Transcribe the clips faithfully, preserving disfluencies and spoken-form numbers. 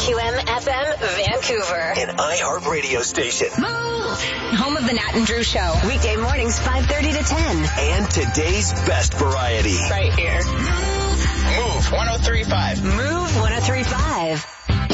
Q M F M Vancouver. An iHeart radio station. Move! Home of the Nat and Drew Show. Weekday mornings five thirty to ten. And today's best variety. Right here. Move. Move one oh three point five. Move one oh three point five.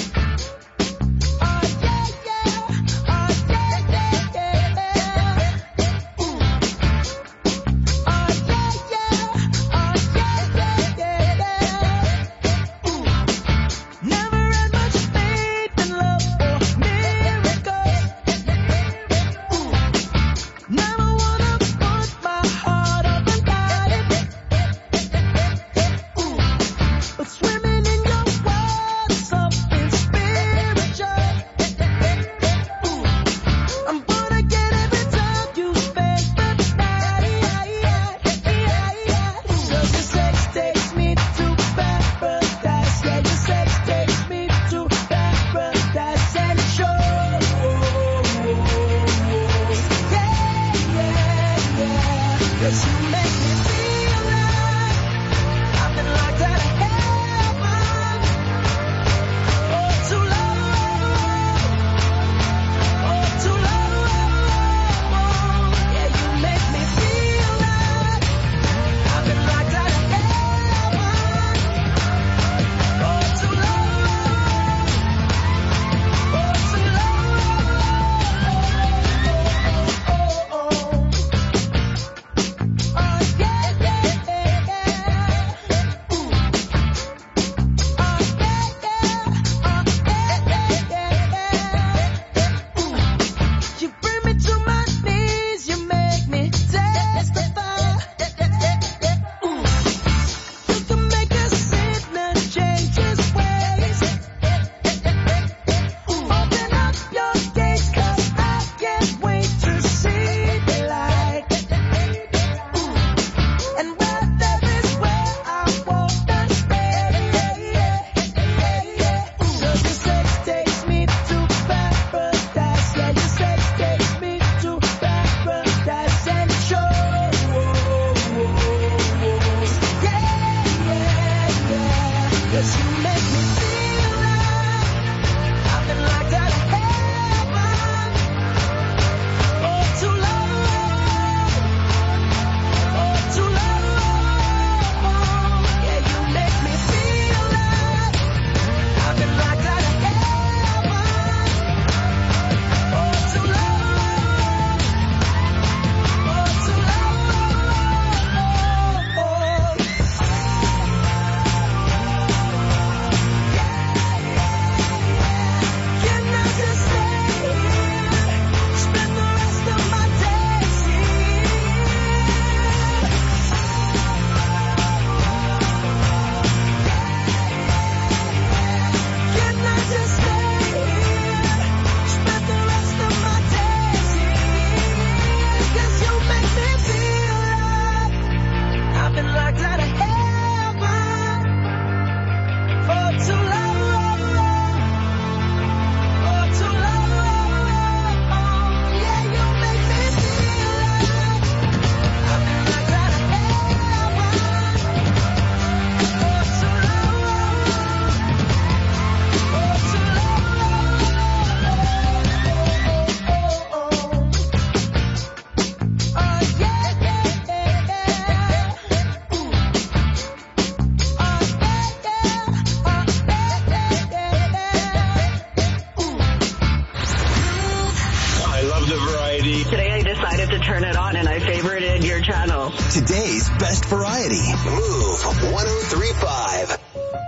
Today's best variety. Move one oh three point five.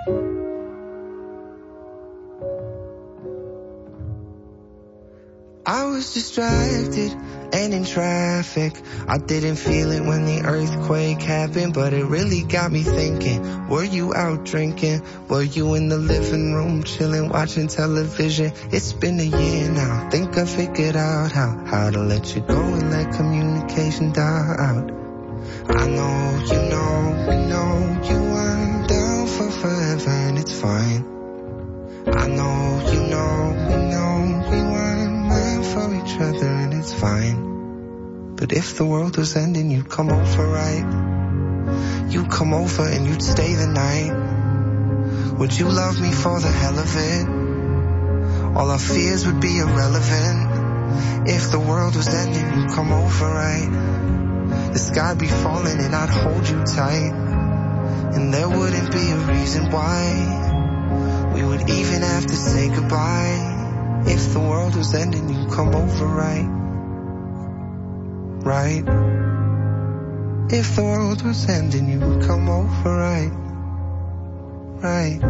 I was distracted and in traffic. I didn't feel it when the earthquake happened, but it really got me thinking. Were you out drinking? Were you in the living room chilling, watching television? It's been a year now. Think I figured out how, how to let you go and let communication die out. I know, you know, we know you weren't down for forever and it's fine. I know, you know, we know we weren't meant for each other and it's fine. But if the world was ending, you'd come over, right? You'd come over and you'd stay the night. Would you love me for the hell of it? All our fears would be irrelevant. If the world was ending, you'd come over, right? The sky'd be falling and I'd hold you tight. And there wouldn't be a reason why we would even have to say goodbye. If the world was ending, you'd come over, right? Right? If the world was ending, you would come over, right? Right?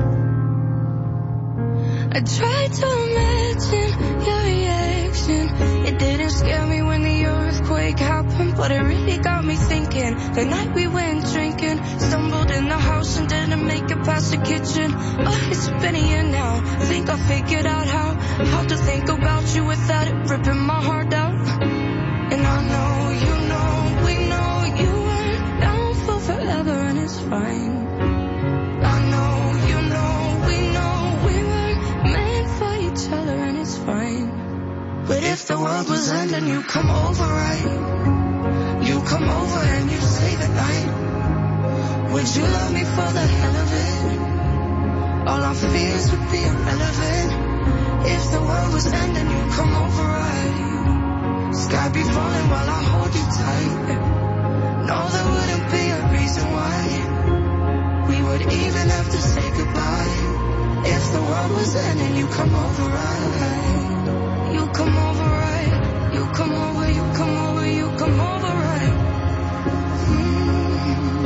I tried to imagine your reaction. It didn't scare me when the earthquake happened, but it really got me thinking. The night we went drinking, stumbled in the house and didn't make it past the kitchen. Oh, it's been a year now. I think I figured out how how to think about you without it ripping my heart out. And I know, you know, we know you weren't down for forever, and it's fine. I know, you know, we know we weren't meant for each other, and it's fine. But if the world was ending, you come over, right? You come over and you stay the night. Would you love me for the hell of it? All our fears would be irrelevant. If the world was ending, you come over, right? Sky be falling while I hold you tight. No, there wouldn't be a reason why we would even have to say goodbye. If the world was ending, you come over, right? You come over, right? You come over, you come over, you come over, right? Mm-hmm.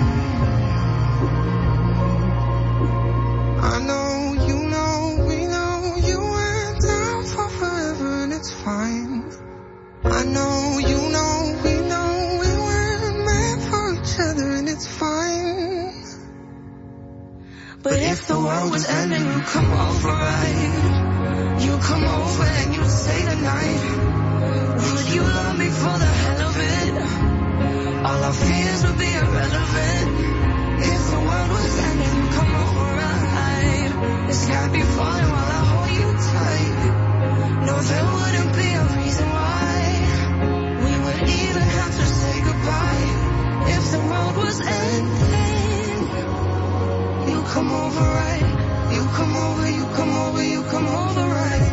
I know, you know, we know you went down for forever, and it's fine. I know, you know, we know we weren't meant for each other, and it's fine. But if the world was ending, you come over, right? You come over and you stay the night. Would you love me for the hell of it? All our fears would be irrelevant. If the world was ending, you come over, right? The sky be falling while I hold you tight. No, there wouldn't be a reason why we would even have to say goodbye. If the world was ending, you come over, right? You come over, you come over, you come over, right?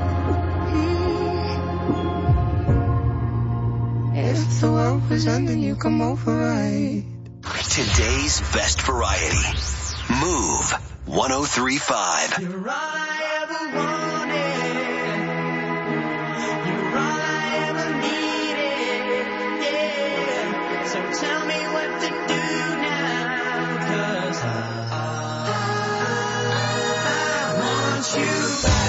Mm. If the world was ending, you come over, right? Today's best variety. Move one oh three point five. You're all I ever wanted. You're all I ever needed. Yeah. So tell me what to do now, 'cause I, I, I want you back.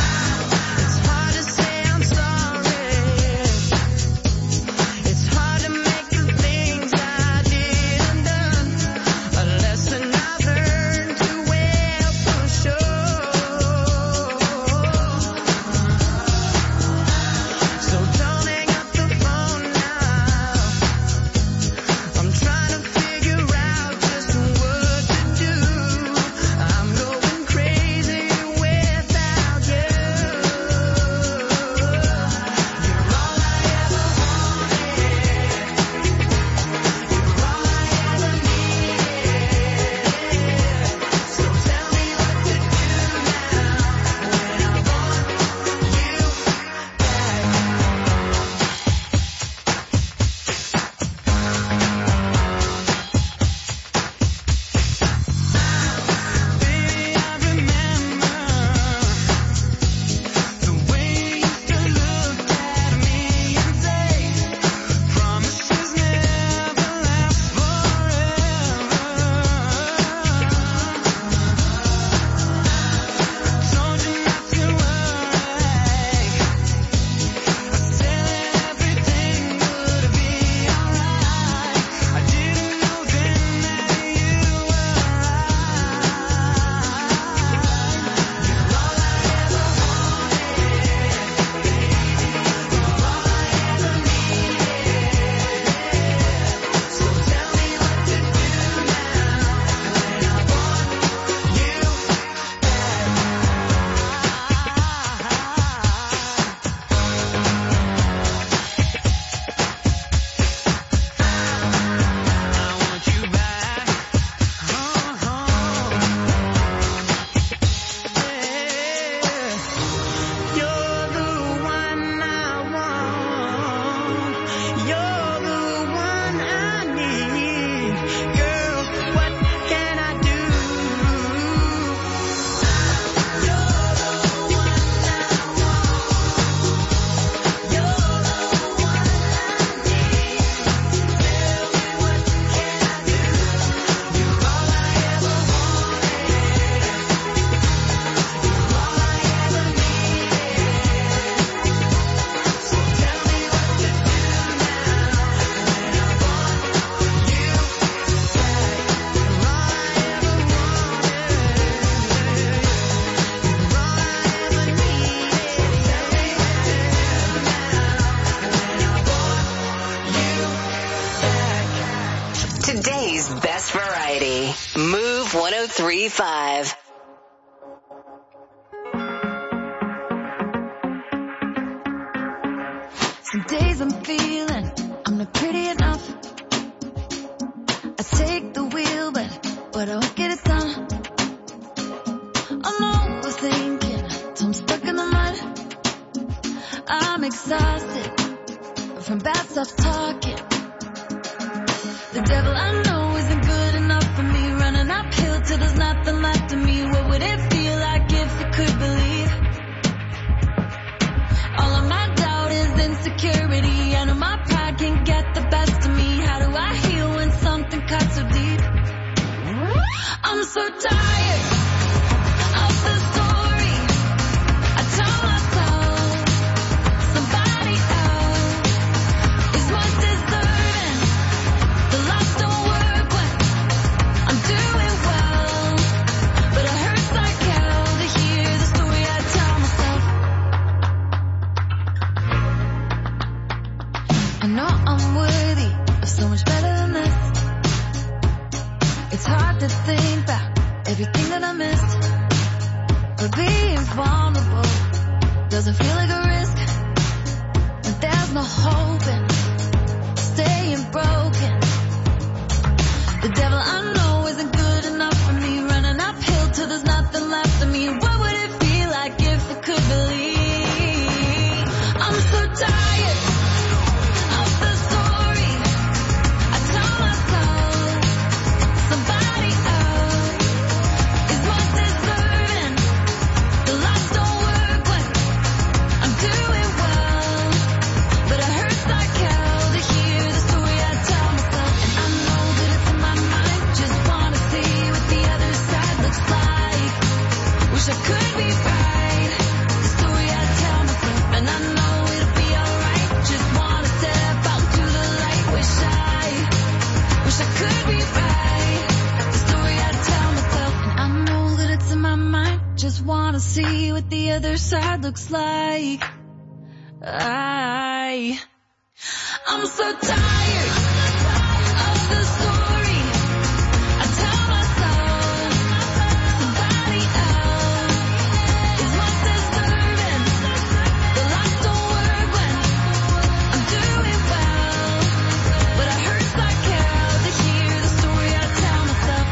It's hard to say I'm sorry. It's hard to Today's best variety. Move one oh three point five. Some days I'm feeling I'm not pretty enough. I take the wheel, but, but I won't get it done. I'm overthinking till I'm stuck in the mud. I'm exhausted from bad stuff talking. The devil I know isn't good enough for me. Running uphill till there's nothing left of me. What would it feel like if I could believe? All of my doubt is insecurity. I know my pride can get the best of me. How do I heal when something cuts so deep? I'm so tired of the story I tell myself. Somebody else is more deserving. The lights don't work when I'm doing well, but it hurts like hell to hear the story I tell myself. I know I'm worthy of so much better than this. It's hard to think back everything that I missed. But being vulnerable doesn't feel like a risk. And there's no hope in staying broken. The devil I know isn't good enough for me. Running uphill till there's nothing left of me. What would it feel like if I could believe? I'm so tired of the story I tell myself. Somebody else is more deserving. The lights don't work when I'm doing well, but it hurts like hell to hear the story I tell myself. And I know that it's in my mind. Just wanna see what the other side looks like. Wish I could be right. The story I tell myself, and I know it'll be alright. Just wanna step out to the light. Wish I, wish I could be right. The story I tell myself, and I know that it's in my mind. Just wanna see what the other side looks like. I, I'm so tired of the story I tell myself. Somebody else is more deserving. The lights don't work when I'm doing well, but it hurts like hell to hear the story I tell myself.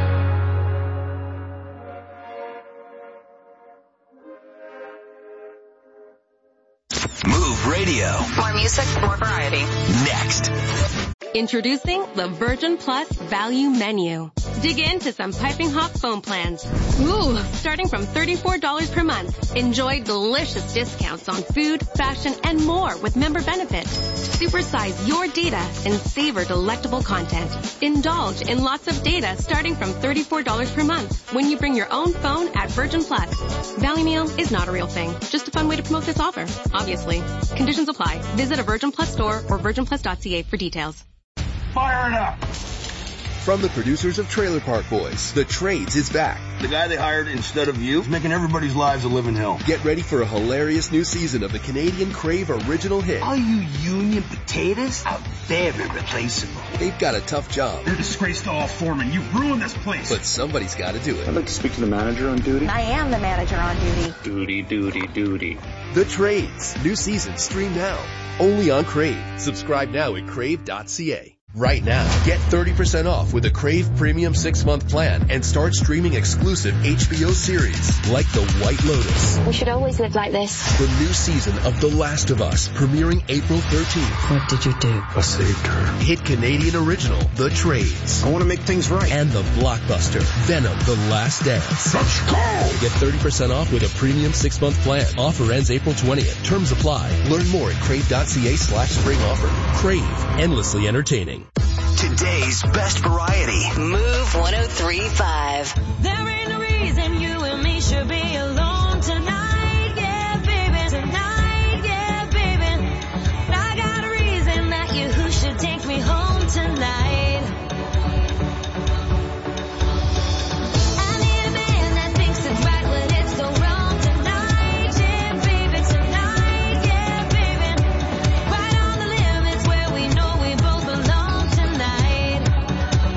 Move Radio. More music, more variety. Next. Introducing the Virgin Plus Value Menu. Dig into some piping hot phone plans. Ooh, starting from thirty-four dollars per month. Enjoy delicious discounts on food, fashion, and more with member benefits. Supersize your data and savor delectable content. Indulge in lots of data starting from thirty-four dollars per month when you bring your own phone at Virgin Plus. Value Meal is not a real thing, just a fun way to promote this offer, obviously. Conditions apply. Visit a Virgin Plus store or virgin plus dot c a for details. Fire it up! From the producers of Trailer Park Boys, The Trades is back. The guy they hired instead of you is making everybody's lives a living hell. Get ready for a hilarious new season of the Canadian Crave original hit. All you union potatoes are very replaceable. They've got a tough job. You're a disgrace to all foremen. You've ruined this place. But somebody's got to do it. I'd like to speak to the manager on duty. I am the manager on duty. Duty, duty, duty. The Trades. New season stream now. Only on Crave. Subscribe now at crave dot c a. Right now, get thirty percent off with a Crave Premium six-month plan and start streaming exclusive H B O series like The White Lotus. We should always live like this. The new season of The Last of Us, premiering April thirteenth. What did you do? I saved her. Hit Canadian original, The Trades. I want to make things right. And the blockbuster, Venom, The Last Dance. Let's go! Get thirty percent off with a premium six-month plan. Offer ends April twentieth. Terms apply. Learn more at crave dot c a slash spring offer. Crave, endlessly entertaining. Today's best variety. Move one oh three point five. There ain't no reason you and me should be alone tonight, yeah, baby. Tonight, yeah, baby. I got a reason that you who should take me home tonight. I need a man that thinks it's right when it's so wrong tonight, yeah, baby. Tonight, yeah, baby. Right on the limits where we know we both belong tonight.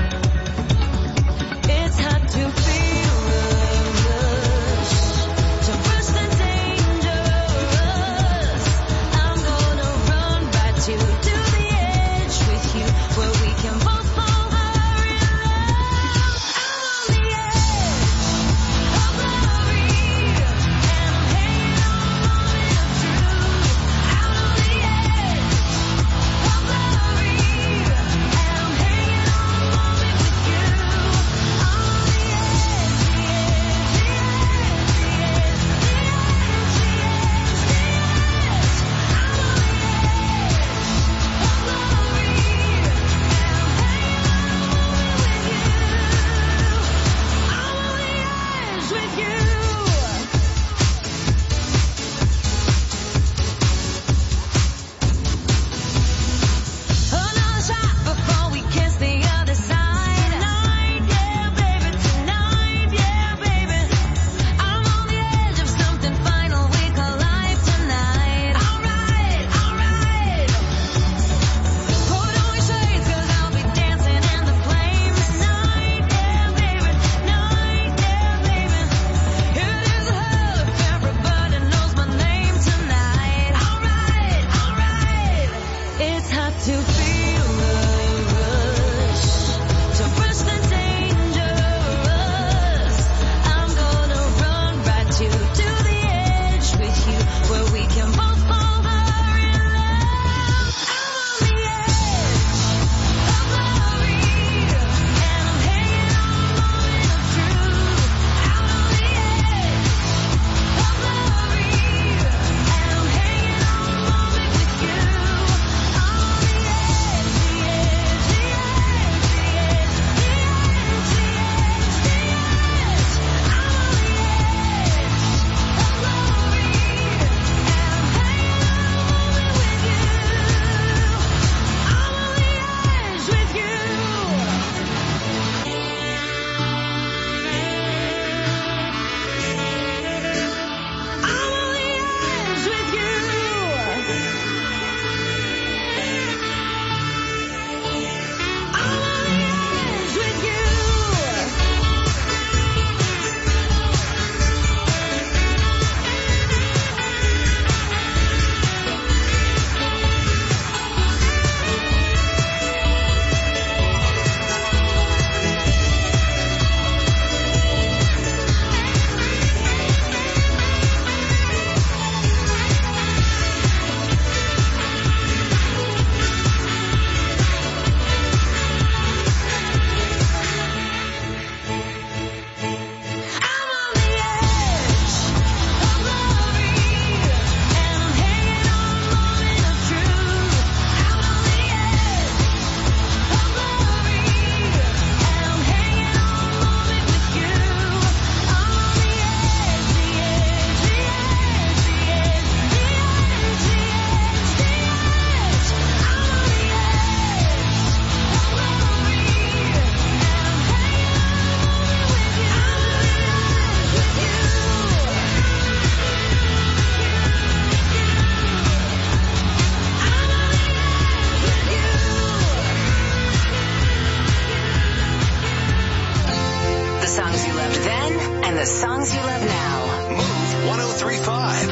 songs you love now. Move one oh three point five.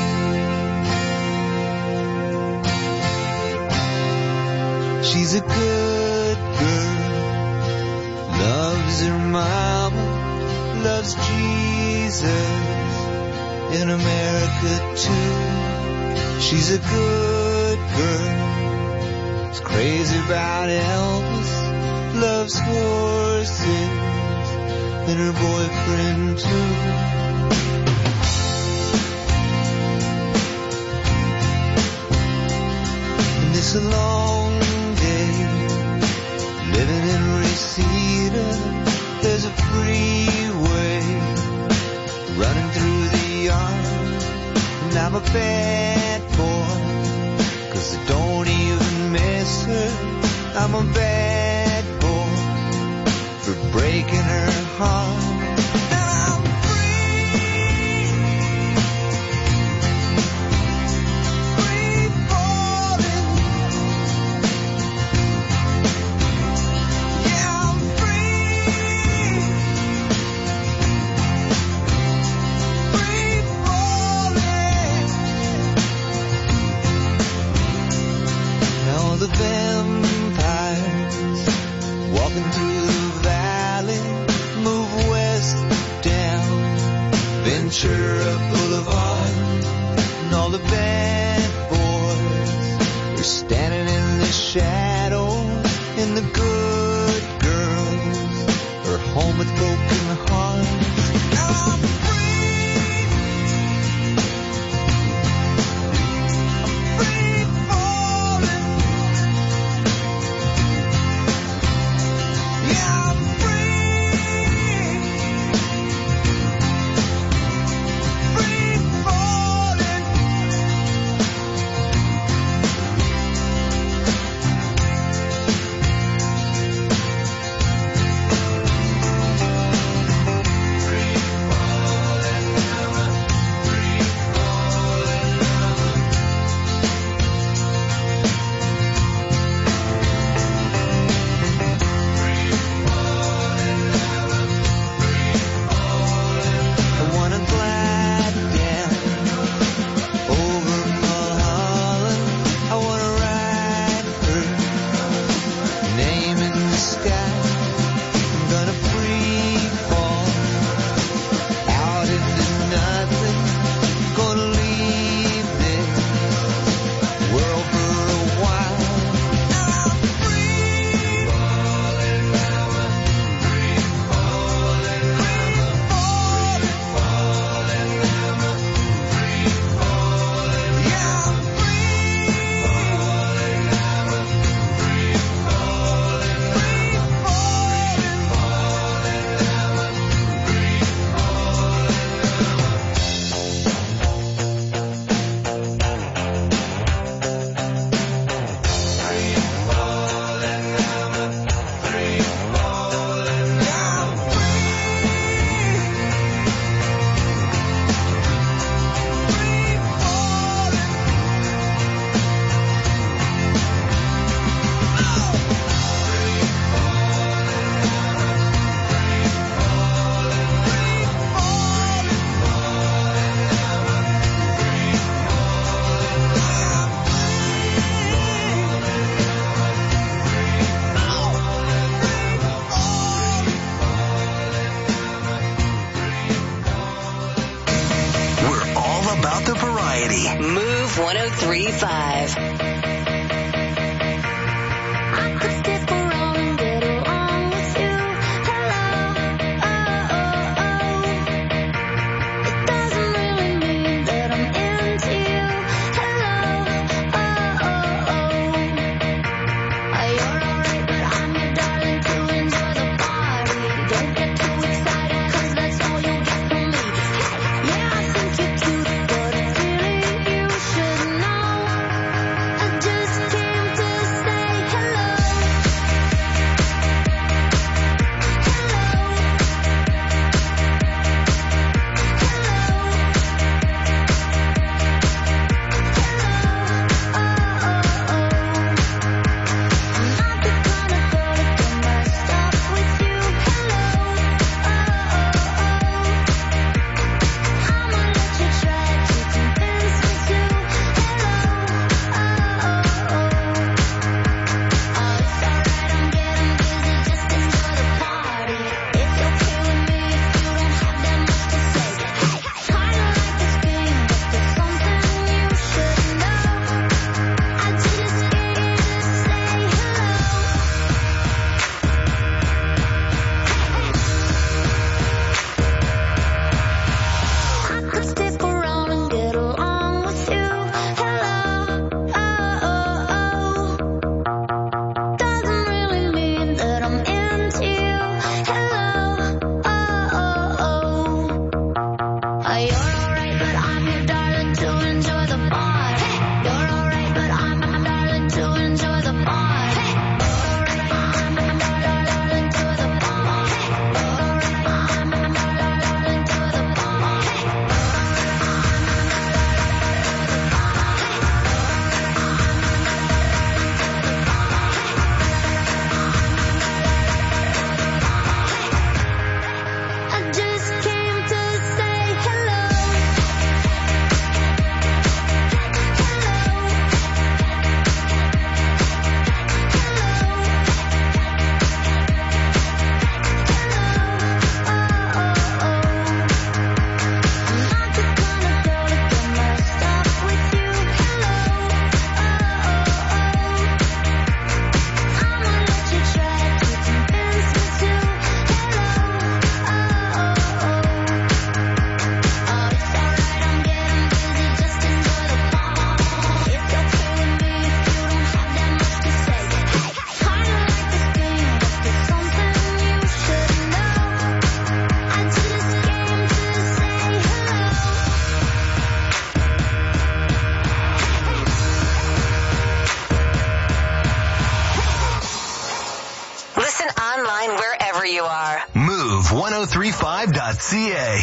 She's a good girl, loves her mama, loves Jesus, in America too. She's a good girl, is crazy about Elvis, loves horses, and her boyfriend too. And it's a long day, living in Reseda. There's a freeway running through the yard, and I'm a bad boy, 'cause I don't even miss her. I'm a bad boy for breaking her heart. And I'm free, free falling. Yeah, I'm free, free falling. Now the vampires walking through the valley move west down Ventura Boulevard, and all the bad boys are standing in the shadows, and the good girls are home with broken hearts. Now I'm free, I'm free falling. Yeah, I'm free, free falling. Free falling, I'm a free falling, I'm a I wanna glide down over Mulholland. I wanna write her name in the sky. I'm gonna free fall out into nothing. Gonna leave this world for a while. I'm free falling, I'm a free falling, I'm a free falling, I'm a free falling. Yeah, I'm free falling, I'm a free falling, free falling, falling, I'm a free We're all about the variety. Move one oh three point five. I could stick around and get along with you. Hello, oh, oh, oh. It doesn't really mean that I'm into you. Hello, oh, oh, oh. You're alright, but I'm your darling to enjoy the party. Don't get too excited, 'cause that's all you'll get from me. Hey, yeah, I think you're cute, but it's really you should know. I online wherever you are. Move ten thirty-five dot c a.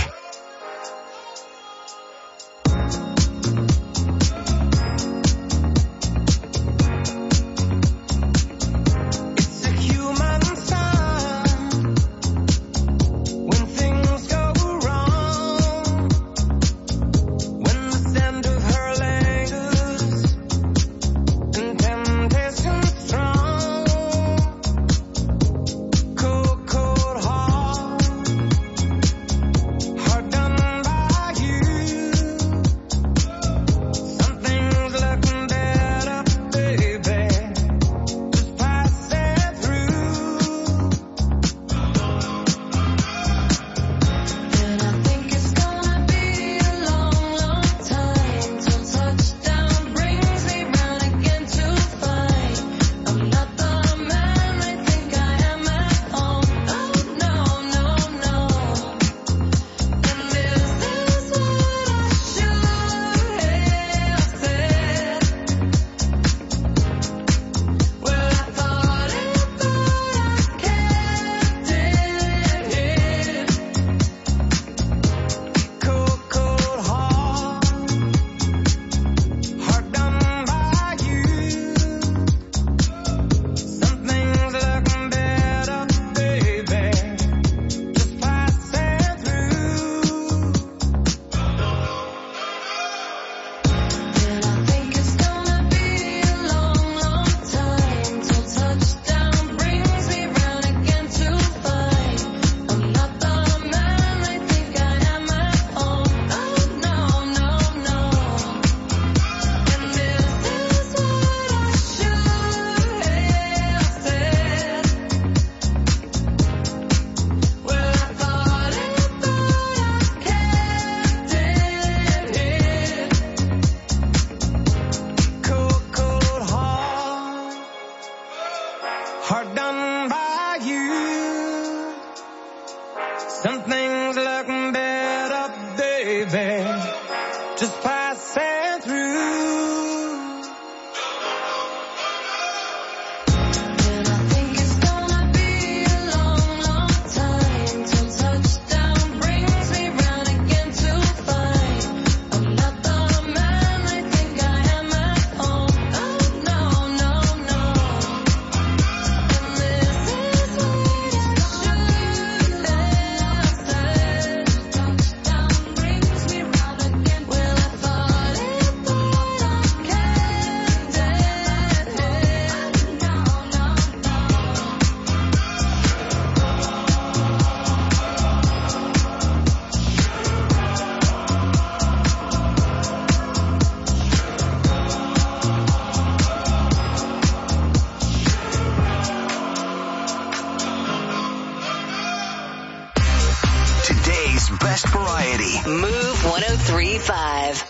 Best variety. Move ten thirty-five.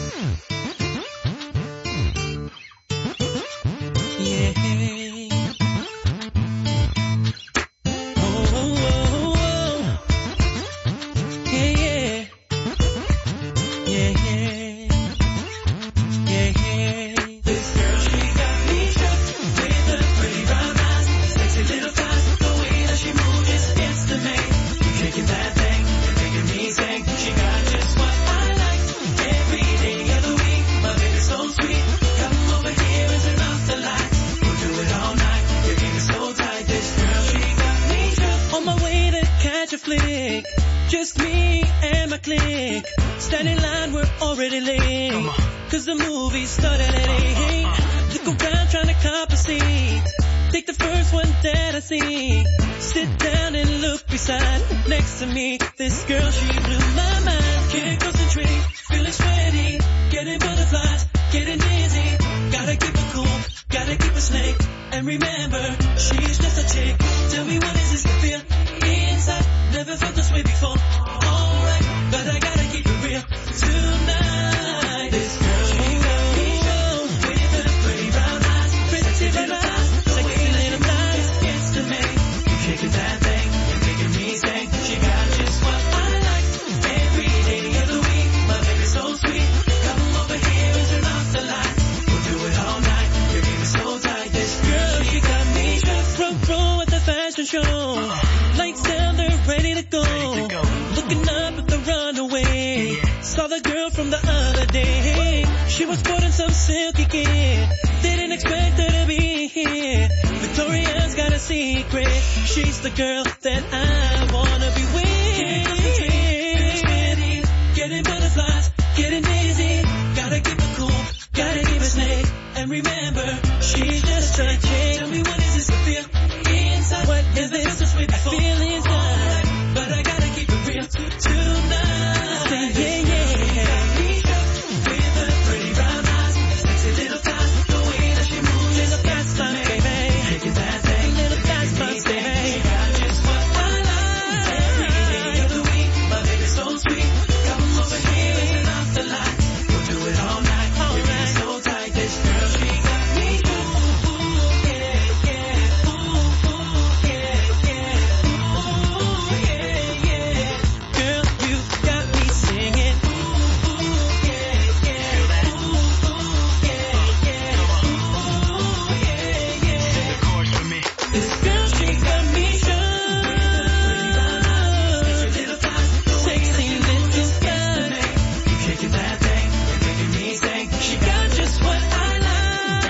Just me and my clique. Standing in line, we're already late. Cause the movie started at eight. Look around trying to cop a seat. Take the first one that I see. Sit down and look beside. Next to me, this girl, she blew my mind. Can't concentrate, feeling sweaty. Getting butterflies, getting dizzy. Gotta keep it cool, gotta keep it slick. And remember, she's just a chick. Tell me what is this to feel inside? Never felt this way before. Alright, but I gotta keep it real tonight. This girl, she got me show with her pretty brown eyes, pretty brown eyes, sexy little thighs. Gets to me, you shaking that thing, you're making me sing. She got just what I like. Every day of the week, my baby's so sweet. Come over here and turn off the lights. We'll do it all night. Your game is so tight. This girl, she got me shook. Front row at the fashion show. was sporting some silky gear. Didn't expect her to be here. Victoria's got a secret. She's the girl that I wanna be with. Getting butterflies, getting dizzy. Gotta keep it cool, gotta keep it snake. And remember, she's just a chick. Tell me what is this to feel inside? What is this to sweet? I feel inside, but I gotta keep it real tonight. Say yeah, yeah. With her pretty brown eyes, sexy little thighs, the way that she moves is a pastime, baby. Taking that thing, little pastime, baby. She got just what I like. Every day of the week, my baby's so sweet. Come over here and turn off the light. We'll do it all night. All right. So tight, this girl, she got me. Ooh, ooh, yeah, yeah. Ooh, ooh, yeah, yeah. Ooh, yeah, yeah. Girl, you got me singing. Ooh, ooh, yeah, yeah. Ooh, ooh, yeah, yeah. Ooh, yeah, yeah. Sing the chorus for me. This girl, she got me shook. Sexy little thing. You kicking that thing, you're making me sing. She got just what I like.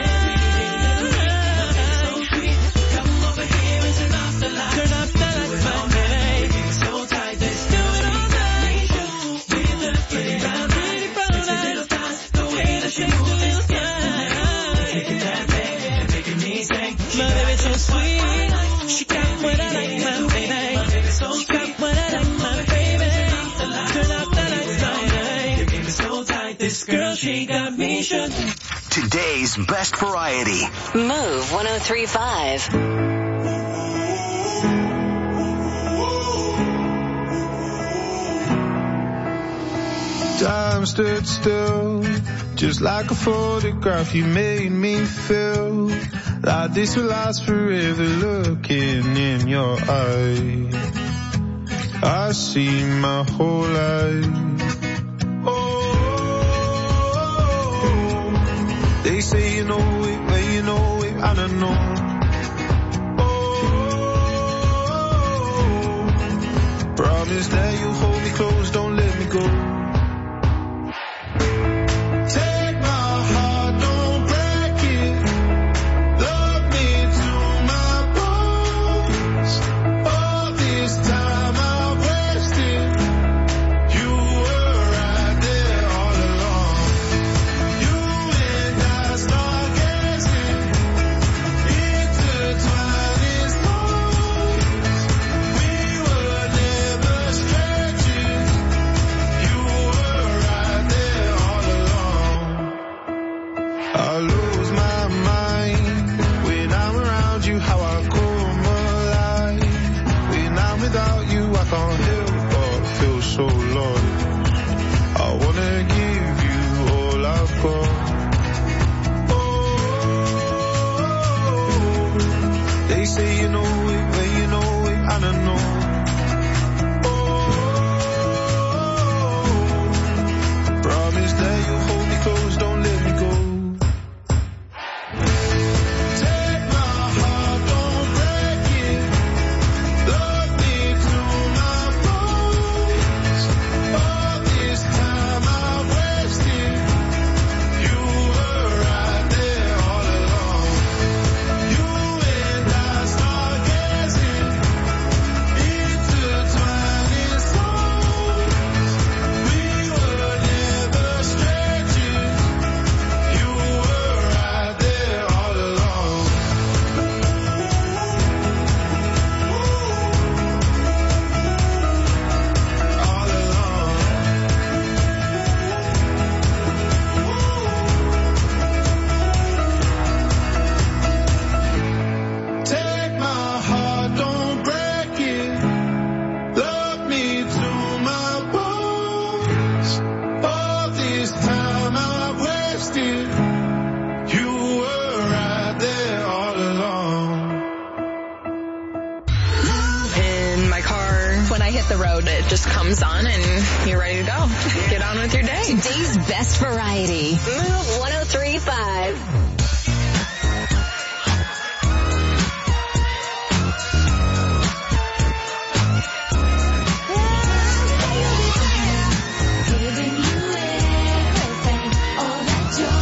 So sweet. Come over here and turn off the lights. Turn off the lights, my baby. So tight, let's do it all night. With the pretty brown eyes, sexy little thighs, the way that she moves is fine. Kicking that thing, you're making me sing. My baby's so sweet. She got what I like, my baby. She got what I like, my baby. Turn off the lights, my baby. Your game is so tight. This girl, she got me shook. Today's best variety. Move one oh three point five. Time stood still, just like a photograph. You made me feel like this will last forever. Looking in your eyes, I see my whole life. Oh, they say you know it, well you know it, I don't know. Oh, promise that you'll hold me close, don't let me go. Comes on and you're ready to go. Get on with your day. Today's best variety. Move one oh three point five. Giving you everything, all that joy.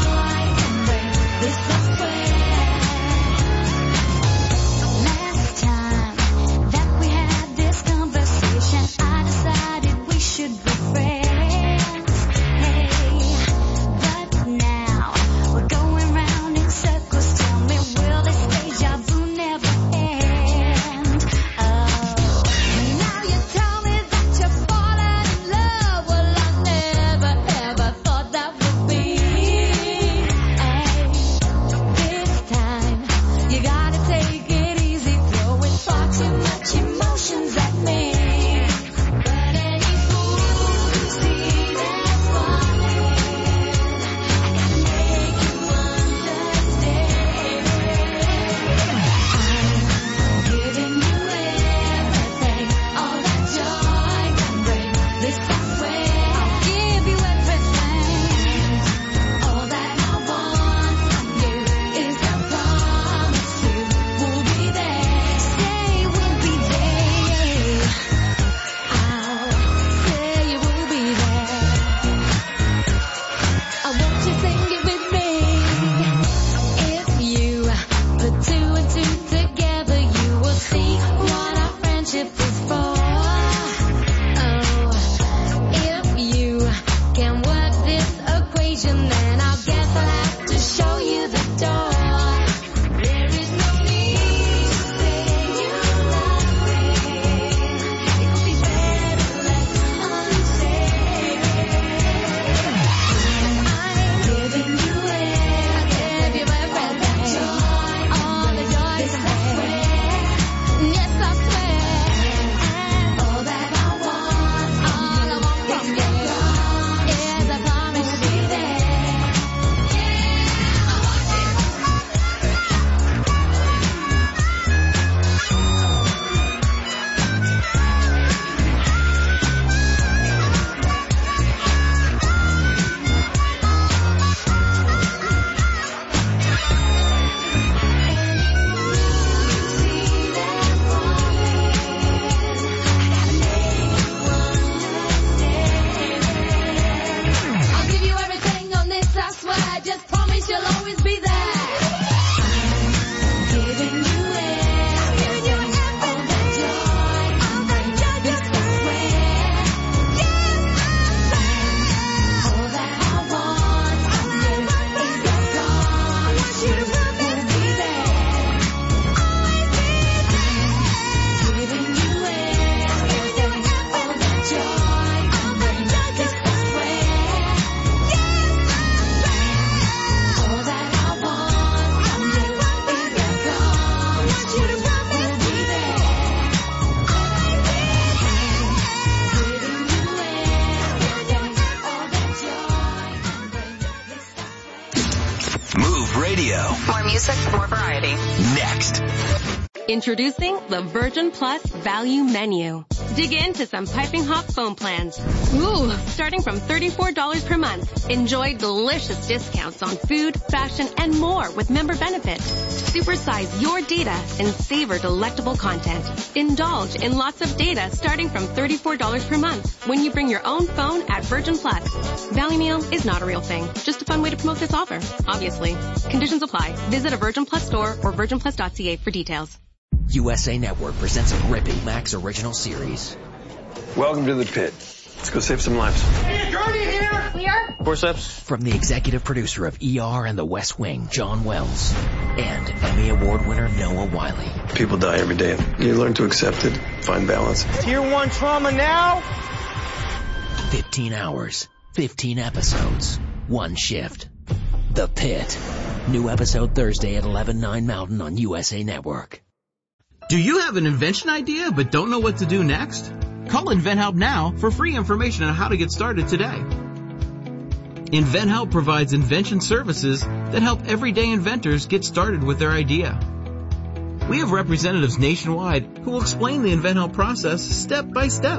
basic, more variety. Next. Introducing the Virgin Plus Value Menu. Dig into some piping hot phone plans. Ooh, starting from thirty-four dollars per month. Enjoy delicious discounts on food, fashion, and more with member benefit. Supersize your data and savor delectable content. Indulge in lots of data starting from thirty-four dollars per month when you bring your own phone at Virgin Plus. Value Meal is not a real thing, just a fun way to promote this offer, obviously. Conditions apply. Visit a Virgin Plus store or virgin plus dot c a for details. U S A Network presents a gripping Max original series. Welcome to the pit. Let's go save some lives. Hey, Gurney here! Here? Forceps. From the executive producer of E R and The West Wing, John Wells, and Emmy Award winner Noah Wiley. People die every day. You learn to accept it, find balance. Tier one trauma now? fifteen hours, fifteen episodes, one shift. The Pit. New episode Thursday at eleven, nine Mountain on U S A Network. Do you have an invention idea but don't know what to do next? Call InventHelp now for free information on how to get started today. InventHelp provides invention services that help everyday inventors get started with their idea. We have representatives nationwide who will explain the InventHelp process step by step.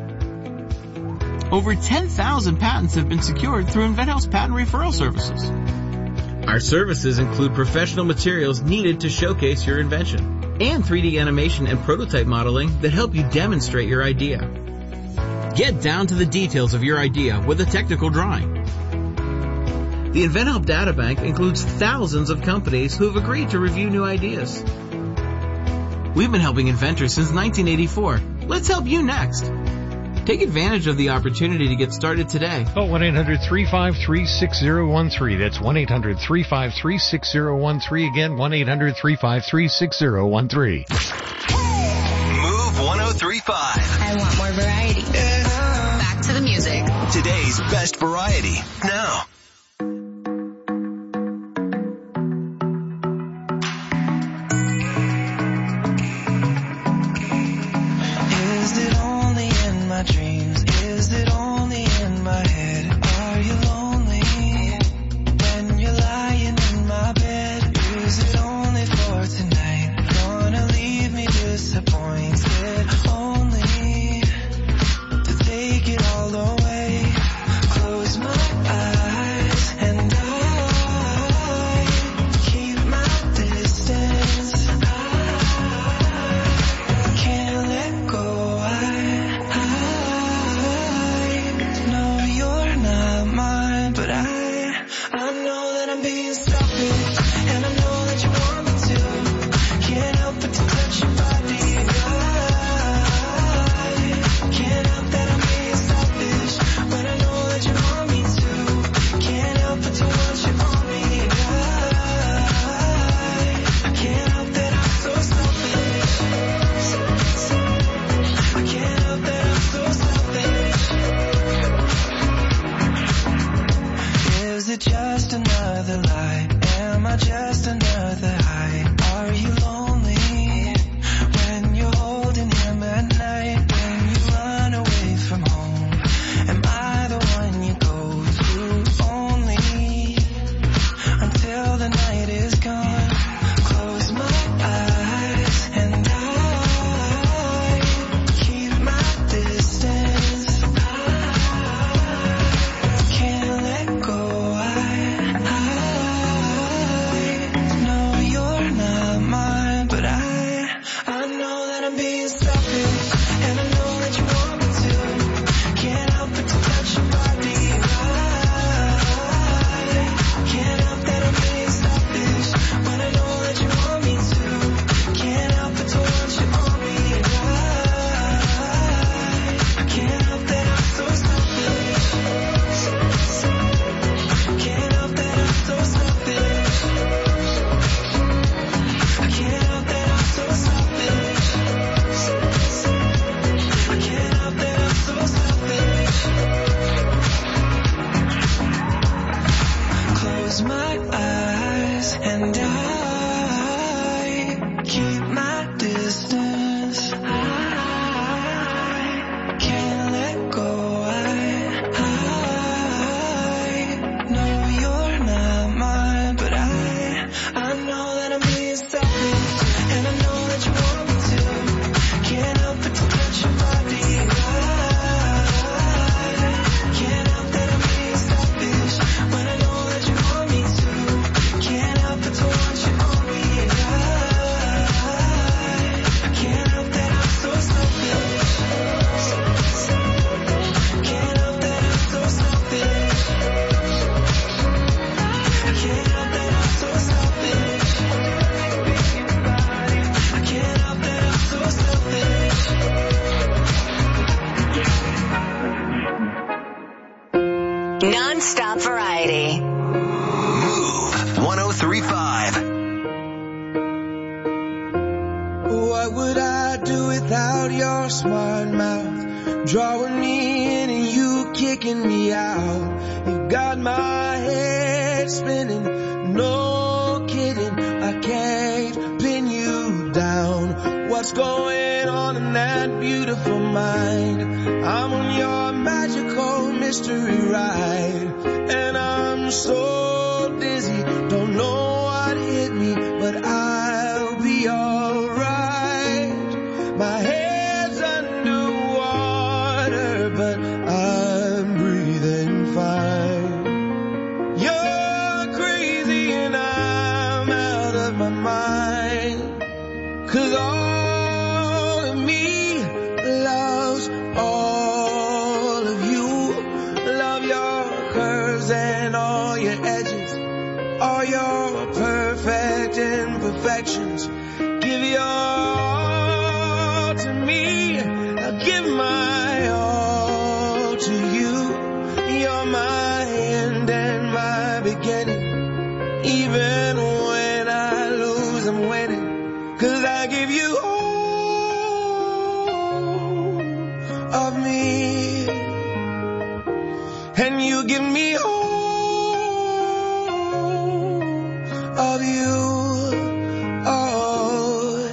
Over ten thousand patents have been secured through InventHelp's patent referral services. Our services include professional materials needed to showcase your invention, and three D animation and prototype modeling that help you demonstrate your idea. Get down to the details of your idea with a technical drawing. The InventHelp Databank includes thousands of companies who have agreed to review new ideas. We've been helping inventors since nineteen eighty-four. Let's help you next. Take advantage of the opportunity to get started today. Call one eight hundred, three five three, six zero one three. That's one eight hundred, three five three, six zero one three. Again, one eight hundred, three five three, six zero one three. Move one oh three point five. I want more variety. Yeah. Back to the music. Today's best variety. Now. Dreams, is it only in my head? Are you lonely when you're lying in my bed? Is it only for tonight? Gonna leave me disappointed, only to take it all away. Close my eyes. Non-stop variety. Move one oh three point five. What would I do without your smart mouth? Drawing me in and you kicking me out. You got my head spinning, no kidding. I can't pin you down. What's going on in that beautiful mind? I'm on your magical mystery ride, and I'm so dizzy, don't know what hit me, but I'll be alright. My head's underwater, but I'm breathing fine. You're crazy and I'm out of my mind, 'cause all of me loves all of you. Love your curves and all your edges, all your perfect imperfections. Give your all to me, I'll give my all to you. You're my end and my beginning. Even when I lose, I'm winning, 'cause I give you all of me, and you give me all of you. Oh,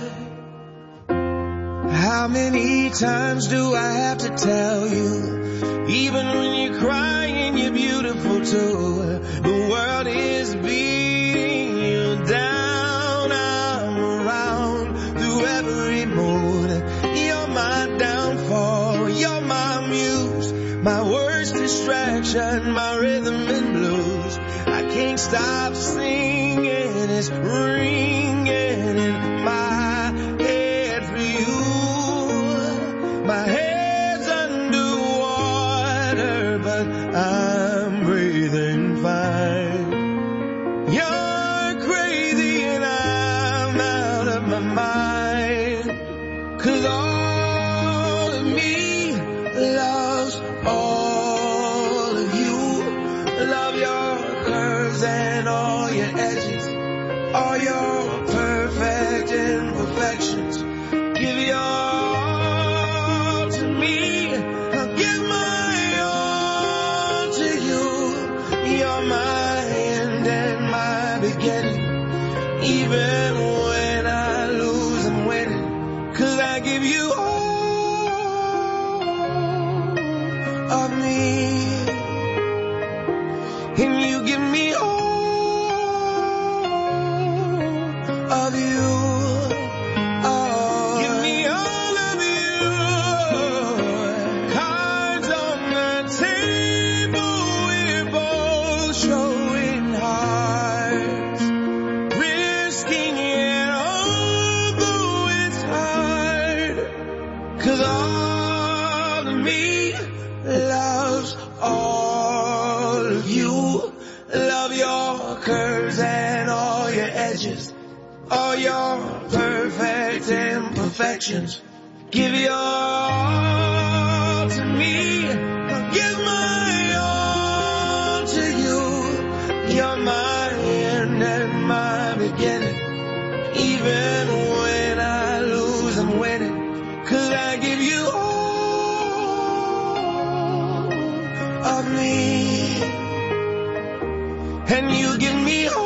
how many times do I have to tell you? Even when you're crying, you're beautiful too. The world is beating you down. I'm around through every mood. You're my downfall, you're my muse, my worst distraction, my rhythm and blues. I can't stop singing, it's ringing in my head for you. My head's underwater, but I'm breathing fine. You're crazy and I'm out of my mind, 'cause all of me loves all of you. Love your curves and all your edges, all your perfect imperfections. Give your all to me, I'll give my all to you. You're my end and my beginning. Even when I lose, I'm winning, 'cause I give you all of me, and you give me all of you. Oh, give me all of you. Cards on the table, we're both showing hearts, risking it all, though it's hard, 'cause all of me loves all of you. Love your curves and all your edges, all your perfect imperfections. Give your all to me, I'll give my all to you. You're my end and my beginning. Even when I lose, I'm winning, 'cause I give you all of me, and you give me all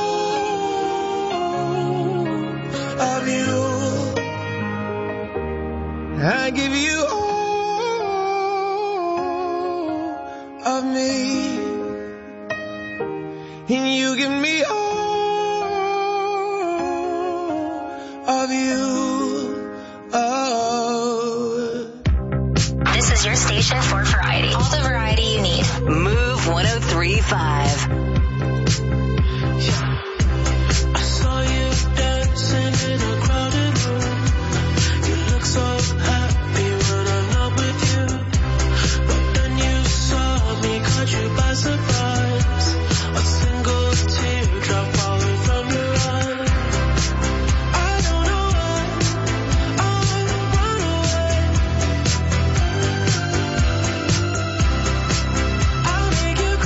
of you. I give you all of me, and you give me all of you. Oh. This is your station for variety. All the variety you need. Move one oh three point five. I saw you dancing in a crowded room. You look so happy when I'm not with you, but then you saw me, caught you by surprise. A single teardrop falling from your eye. I don't know why I run away. I'll make you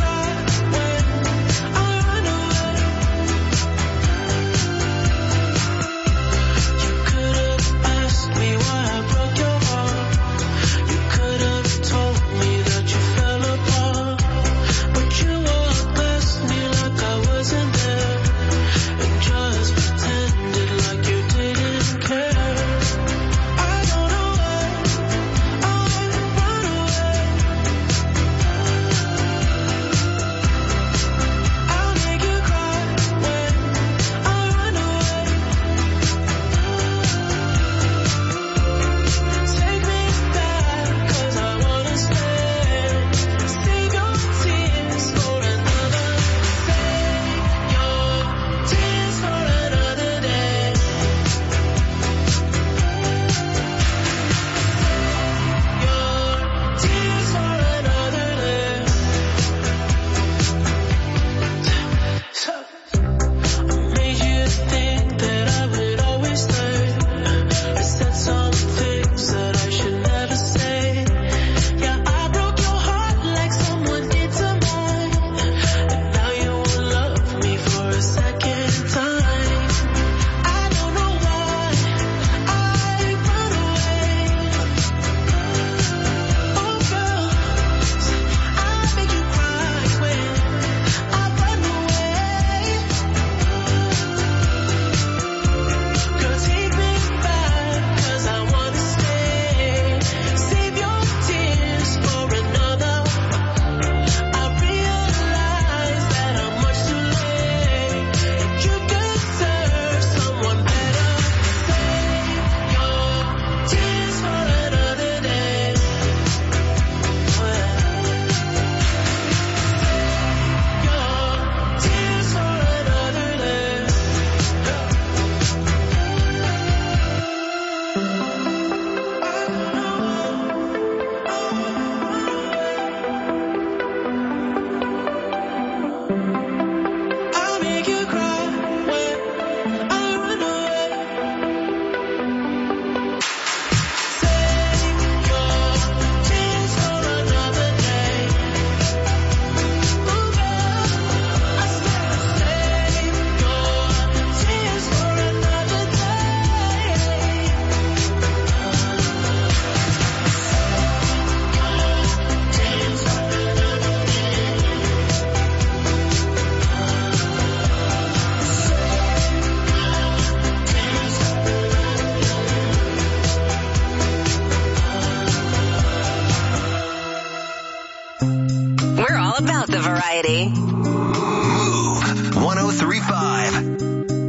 variety. Move one oh three point five.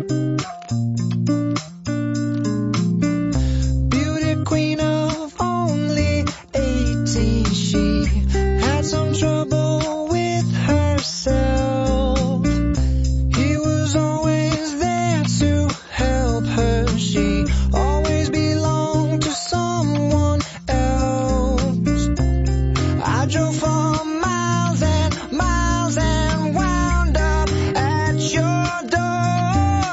Beauty queen of only eighteen, she had some trouble with herself. He was always there to help her. She always belonged to someone else. I drove for miles and miles and wound up at your door.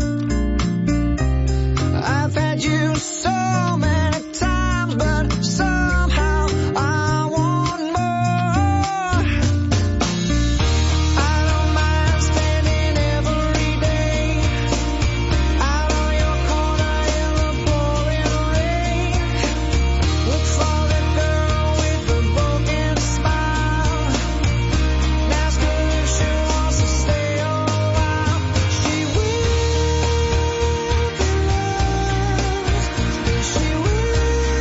I've had you so many times, but somehow I want more. I don't mind spending every day out on your corner in the pouring rain. Look for the girl with the broken smile. Ask her if she wants to stay a while. She will be loved. She will be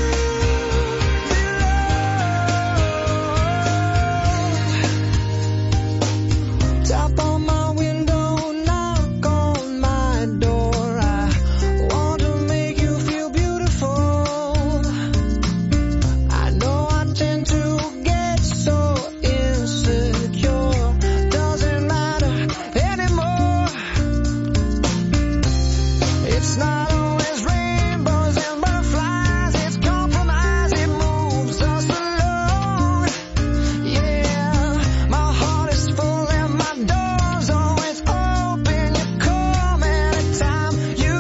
loved. Tap on my window, knock on my door. I want to make you feel beautiful. I know I tend to get so insecure. Doesn't matter anymore. It's not always rainbows and butterflies. It's compromise. It moves us along. Yeah, my heart is full and my door's always open. You come anytime you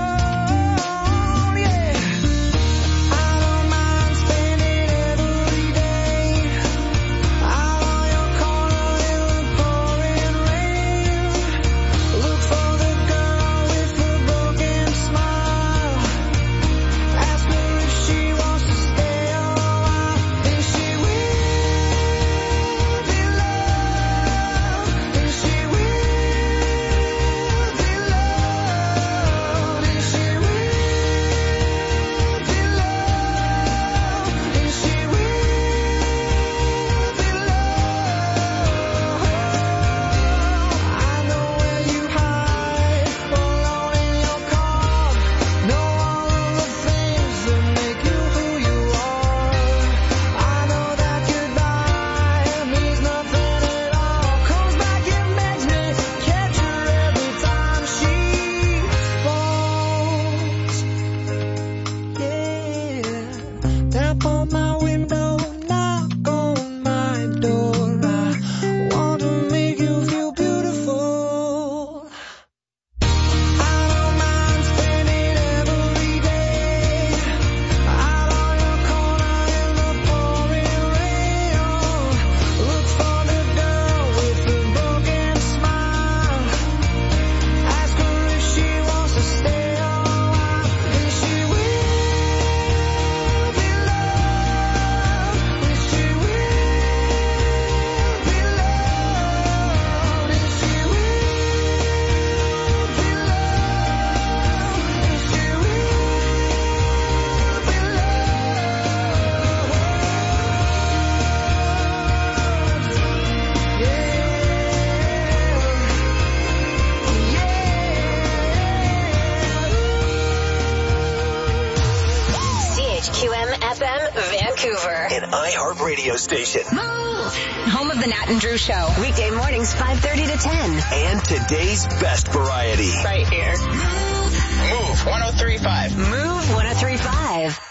want. Yeah, I don't mind spending every day out on your corner in the pouring rain. Look for the girl with the broken smile. Ask her if she wants to stay a while. Then she will be loved. Then she will be loved. Then she will be loved. Then she will be loved. I know where you hide, alone in your car. Know all of the things that make you who you are. I know that goodbye means nothing at all. Comes back and begs me, catch her every time she falls. Yeah, tap on my window, knock on my door. I want to make you feel beautiful. I don't mind spending every day out on your corner in the pouring rain. Look for the girl with the broken smile. Ask her if she wants to stay a while. Then she will be loved. Then she will be loved. Then she will be loved. Then she will be C H Q M F M Vancouver. An iHeartRadio station. Move! Home of the Nat and Drew Show. Weekday mornings five thirty to ten. And today's best variety. Right here. Move one oh three point five. Move one oh three point five.